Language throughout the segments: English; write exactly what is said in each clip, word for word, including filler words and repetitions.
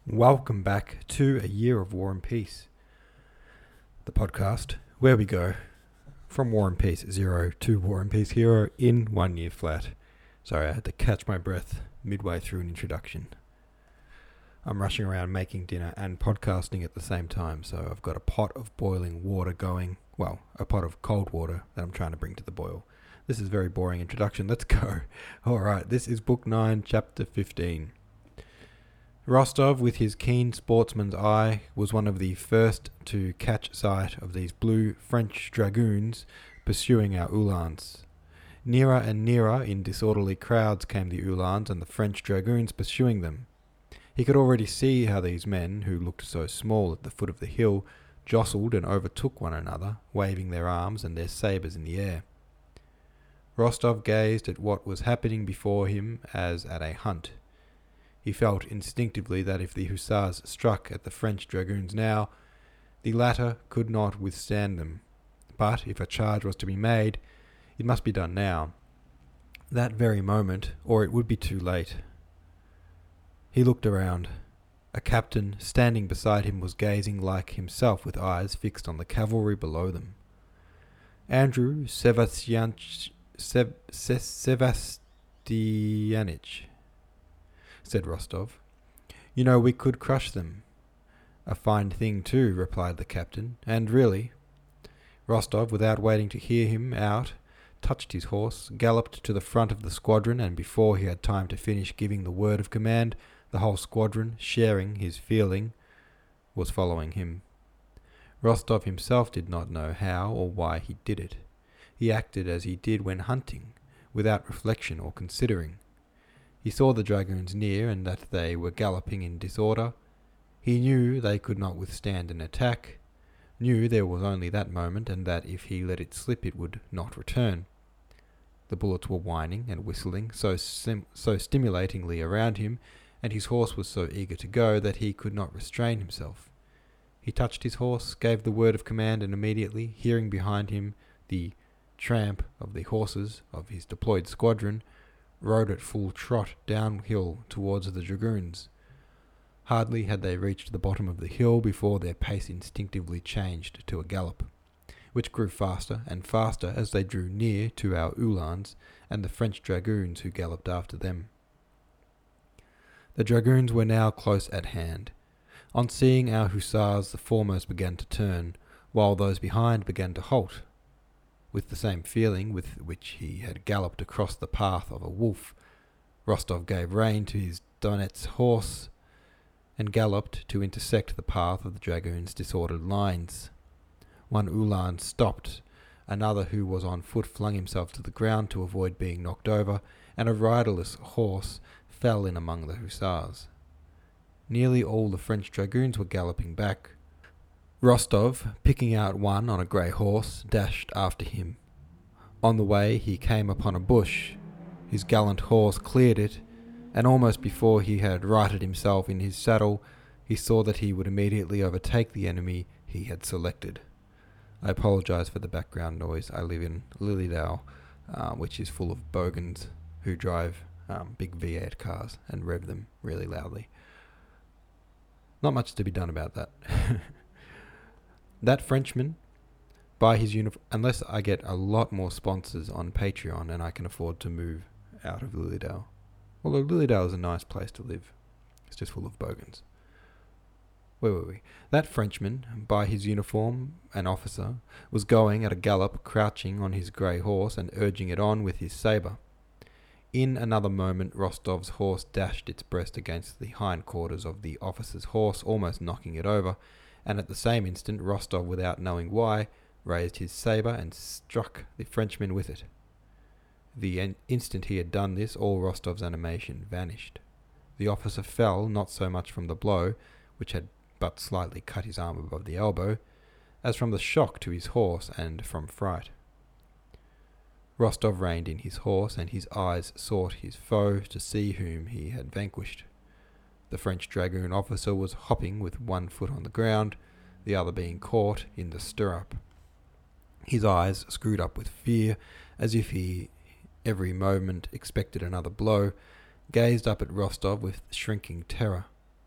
Welcome back to A Year of War and Peace, the podcast where we go from War and Peace Zero to War and Peace Hero in one year flat. Sorry, I had to catch my breath midway through an introduction. I'm rushing around making dinner and podcasting at the same time, so I've got a pot of boiling water going, well, a pot of cold water that I'm trying to bring to the boil. This is a very boring introduction, let's go. Alright, this is Book nine, Chapter fifteen. Rostov, with his keen sportsman's eye, was one of the first to catch sight of these blue French dragoons pursuing our Uhlans. Nearer and nearer in disorderly crowds came the Uhlans and the French dragoons pursuing them. He could already see how these men, who looked so small at the foot of the hill, jostled and overtook one another, waving their arms and their sabres in the air. Rostov gazed at what was happening before him as at a hunt. He felt instinctively that if the hussars struck at the French dragoons now, the latter could not withstand them. But if a charge was to be made, it must be done now, that very moment, or it would be too late. He looked around. A captain standing beside him was gazing like himself with eyes fixed on the cavalry below them. Andrew Sevastianich, Sev, Sevastianich, said Rostov. You know, we could crush them. A fine thing too, replied the captain, and really. Rostov, without waiting to hear him out, touched his horse, galloped to the front of the squadron, and before he had time to finish giving the word of command, the whole squadron, sharing his feeling, was following him. Rostov himself did not know how or why he did it. He acted as he did when hunting, without reflection or considering. He saw the dragoons near and that they were galloping in disorder. He knew they could not withstand an attack, knew there was only that moment and that if he let it slip it would not return. The bullets were whining and whistling so sim- so stimulatingly around him, and his horse was so eager to go that he could not restrain himself. He touched his horse, gave the word of command, and immediately, hearing behind him the tramp of the horses of his deployed squadron, rode at full trot downhill towards the dragoons. Hardly had they reached the bottom of the hill before their pace instinctively changed to a gallop, which grew faster and faster as they drew near to our Uhlans and the French dragoons who galloped after them. The dragoons were now close at hand. On seeing our hussars, the foremost began to turn, while those behind began to halt. With the same feeling with which he had galloped across the path of a wolf, Rostov gave rein to his Donets horse and galloped to intersect the path of the dragoons' disordered lines. One Uhlan stopped, another who was on foot flung himself to the ground to avoid being knocked over, and a riderless horse fell in among the hussars. Nearly all the French dragoons were galloping back. Rostov, picking out one on a grey horse, dashed after him. On the way he came upon a bush. His gallant horse cleared it, and almost before he had righted himself in his saddle, he saw that he would immediately overtake the enemy he had selected. I apologise for the background noise. I live in Lilydale, uh, which is full of bogans who drive um, big V eight cars and rev them really loudly. Not much to be done about that. That Frenchman, by his uniform, unless I get a lot more sponsors on Patreon and I can afford to move out of Lilydale. Although Lilydale is a nice place to live. It's just full of bogans. Where were we? That Frenchman, by his uniform, an officer, was going at a gallop, crouching on his grey horse and urging it on with his sabre. In another moment Rostov's horse dashed its breast against the hindquarters of the officer's horse, almost knocking it over, and at the same instant Rostov, without knowing why, raised his sabre and struck the Frenchman with it. The en- instant he had done this, all Rostov's animation vanished. The officer fell, not so much from the blow, which had but slightly cut his arm above the elbow, as from the shock to his horse and from fright. Rostov reined in his horse, and his eyes sought his foe to see whom he had vanquished. The French dragoon officer was hopping with one foot on the ground, the other being caught in the stirrup. His eyes, screwed up with fear, as if he every moment expected another blow, gazed up at Rostov with shrinking terror.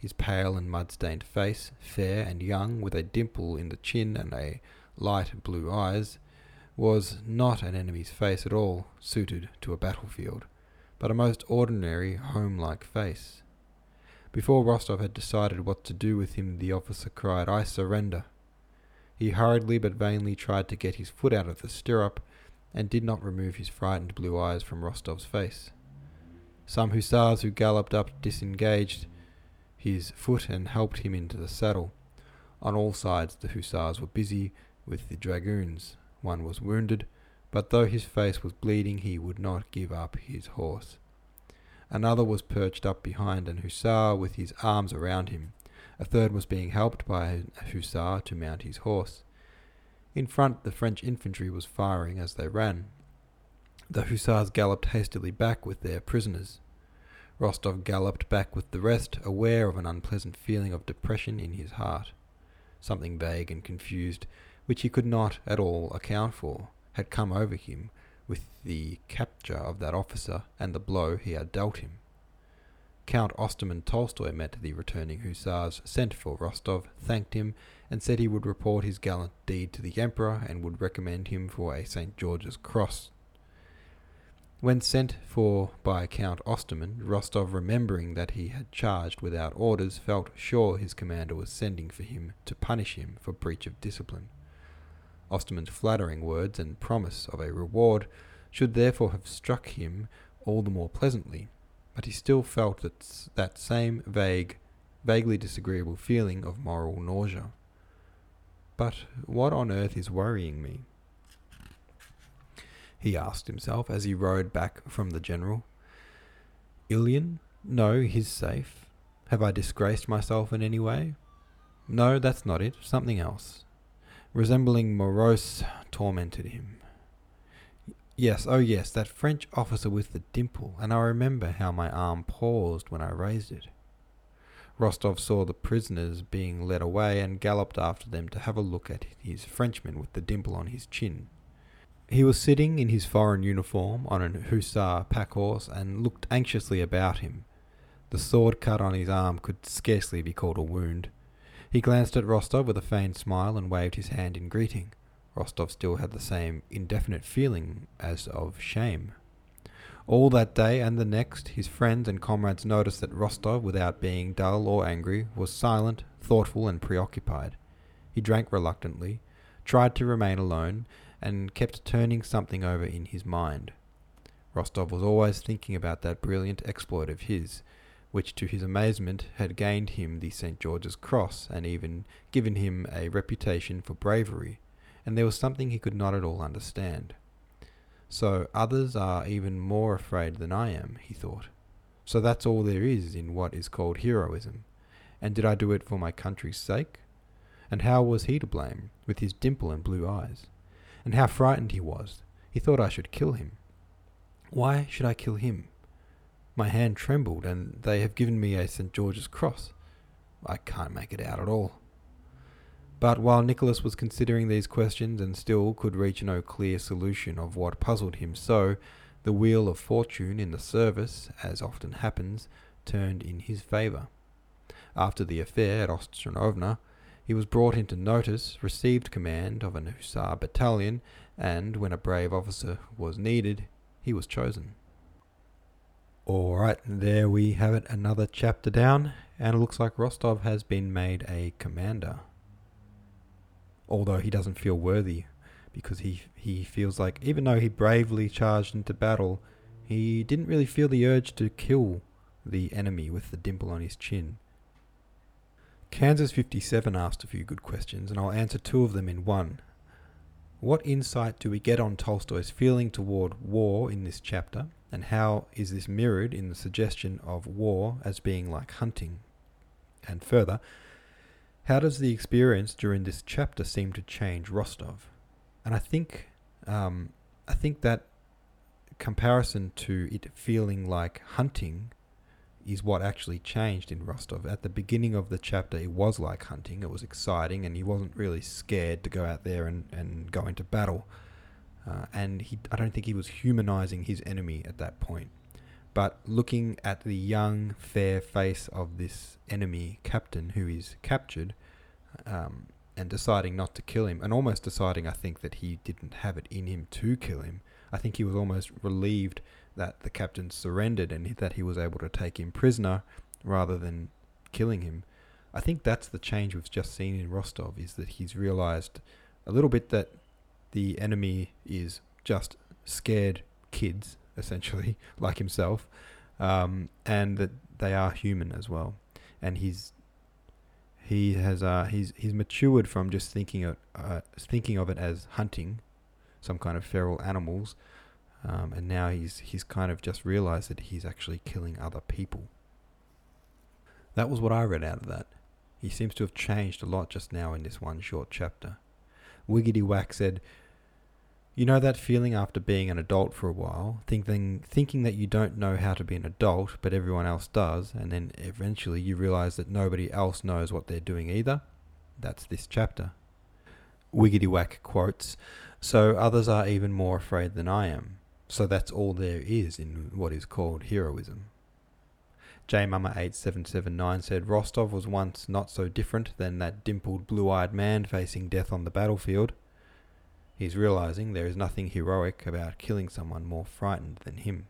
His pale and mud-stained face, fair and young, with a dimple in the chin and a light blue eyes, was not an enemy's face at all, suited to a battlefield, but a most ordinary, home-like face. Before Rostov had decided what to do with him, the officer cried, "I surrender." He hurriedly but vainly tried to get his foot out of the stirrup, and did not remove his frightened blue eyes from Rostov's face. Some hussars who galloped up disengaged his foot and helped him into the saddle. On all sides the hussars were busy with the dragoons. One was wounded, but though his face was bleeding, he would not give up his horse. Another was perched up behind an hussar with his arms around him. A third was being helped by a hussar to mount his horse. In front, the French infantry was firing as they ran. The hussars galloped hastily back with their prisoners. Rostov galloped back with the rest, aware of an unpleasant feeling of depression in his heart. Something vague and confused, which he could not at all account for, had come over him with the capture of that officer and the blow he had dealt him. Count Osterman Tolstoy met the returning hussars, sent for Rostov, thanked him, and said he would report his gallant deed to the Emperor and would recommend him for a Saint George's Cross. When sent for by Count Osterman, Rostov, remembering that he had charged without orders, felt sure his commander was sending for him to punish him for breach of discipline. Osterman's flattering words and promise of a reward should therefore have struck him all the more pleasantly, but he still felt that, that same vague, vaguely disagreeable feeling of moral nausea. But what on earth is worrying me? He asked himself as he rode back from the general. Ilyin? No, he's safe. Have I disgraced myself in any way? No, that's not it. Something else. Resembling Morose tormented him. Yes, oh yes, that French officer with the dimple, and I remember how my arm paused when I raised it. Rostov saw the prisoners being led away and galloped after them to have a look at his Frenchman with the dimple on his chin. He was sitting in his foreign uniform on an hussar pack-horse and looked anxiously about him. The sword cut on his arm could scarcely be called a wound. He glanced at Rostov with a feigned smile and waved his hand in greeting. Rostov still had the same indefinite feeling as of shame. All that day and the next, his friends and comrades noticed that Rostov, without being dull or angry, was silent, thoughtful, and preoccupied. He drank reluctantly, tried to remain alone, and kept turning something over in his mind. Rostov was always thinking about that brilliant exploit of his, which to his amazement had gained him the Saint George's Cross and even given him a reputation for bravery, and there was something he could not at all understand. So others are even more afraid than I am, he thought. So that's all there is in what is called heroism. And did I do it for my country's sake? And how was he to blame, with his dimple and blue eyes? And how frightened he was. He thought I should kill him. Why should I kill him? My hand trembled, and they have given me a Saint George's Cross. I can't make it out at all. But while Nicholas was considering these questions and still could reach no clear solution of what puzzled him so, the wheel of fortune in the service, as often happens, turned in his favour. After the affair at Ostranovna, he was brought into notice, received command of an hussar battalion, and when a brave officer was needed, he was chosen. Alright, there we have it, another chapter down, and it looks like Rostov has been made a commander. Although he doesn't feel worthy, because he he feels like, even though he bravely charged into battle, he didn't really feel the urge to kill the enemy with the dimple on his chin. Kansas fifty-seven asked a few good questions, and I'll answer two of them in one. What insight do we get on Tolstoy's feeling toward war in this chapter, and how is this mirrored in the suggestion of war as being like hunting? And further, how does the experience during this chapter seem to change Rostov? And I think, um, I think that comparison to it feeling like hunting is what actually changed in Rostov. At the beginning of the chapter, it was like hunting. It was exciting, and he wasn't really scared to go out there and, and go into battle. Uh, and he, I don't think he was humanizing his enemy at that point. But looking at the young, fair face of this enemy captain who is captured, um, and deciding not to kill him, and almost deciding, I think, that he didn't have it in him to kill him. I think he was almost relieved that the captain surrendered and that he was able to take him prisoner rather than killing him. I think that's the change we've just seen in Rostov, is that he's realized a little bit that the enemy is just scared kids, essentially, like himself, um, and that they are human as well. And he's he has uh, he's he's matured from just thinking of uh, thinking of it as hunting some kind of feral animals, um, and now he's he's kind of just realized that he's actually killing other people. That was what I read out of that. He seems to have changed a lot just now in this one short chapter. Wiggity Whack said, "You know that feeling after being an adult for a while, thinking thinking that you don't know how to be an adult, but everyone else does, and then eventually you realize that nobody else knows what they're doing either? That's this chapter." Wiggity Whack quotes, "So others are even more afraid than I am. So that's all there is in what is called heroism." J Mama eight seven seven nine said, "Rostov was once not so different than that dimpled blue-eyed man facing death on the battlefield. He's realizing there is nothing heroic about killing someone more frightened than him."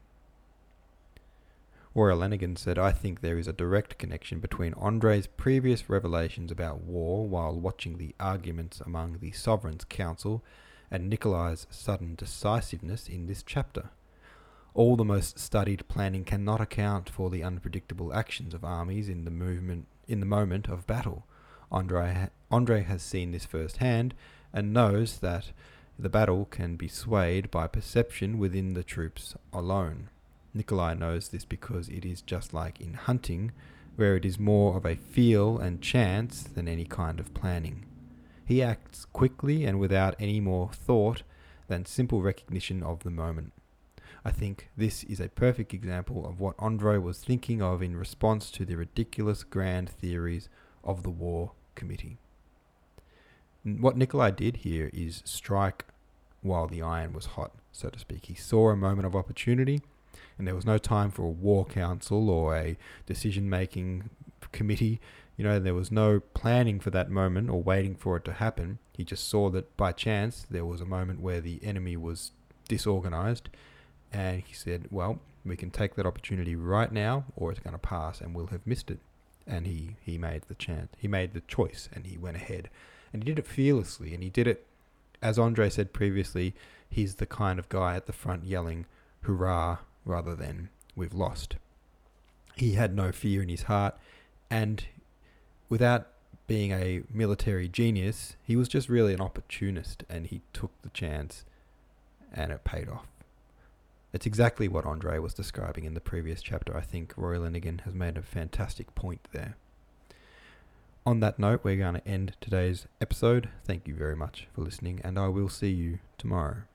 Royal Lenigan said, "I think there is a direct connection between Andrei's previous revelations about war while watching the arguments among the Sovereign's Council and Nikolai's sudden decisiveness in this chapter. All the most studied planning cannot account for the unpredictable actions of armies in the movement in the moment of battle. Andrei, ha- Andrei has seen this firsthand and knows that the battle can be swayed by perception within the troops alone. Nikolai knows this because it is just like in hunting, where it is more of a feel and chance than any kind of planning. He acts quickly and without any more thought than simple recognition of the moment. I think this is a perfect example of what Andrei was thinking of in response to the ridiculous grand theories of the War Committee." What Nikolai did here is strike while the iron was hot, so to speak. He saw a moment of opportunity, and there was no time for a war council or a decision-making committee. You know, there was no planning for that moment or waiting for it to happen. He just saw that by chance there was a moment where the enemy was disorganized, and he said, well, we can take that opportunity right now or it's going to pass and we'll have missed it. And he, he made the chance. He made the choice and he went ahead. And he did it fearlessly, and he did it, as Andrei said previously, he's the kind of guy at the front yelling, hurrah, rather than we've lost. He had no fear in his heart, and without being a military genius, he was just really an opportunist, and he took the chance, and it paid off. It's exactly what Andrei was describing in the previous chapter. I think Roy Lenigan has made a fantastic point there. On that note, we're going to end today's episode. Thank you very much for listening, and I will see you tomorrow.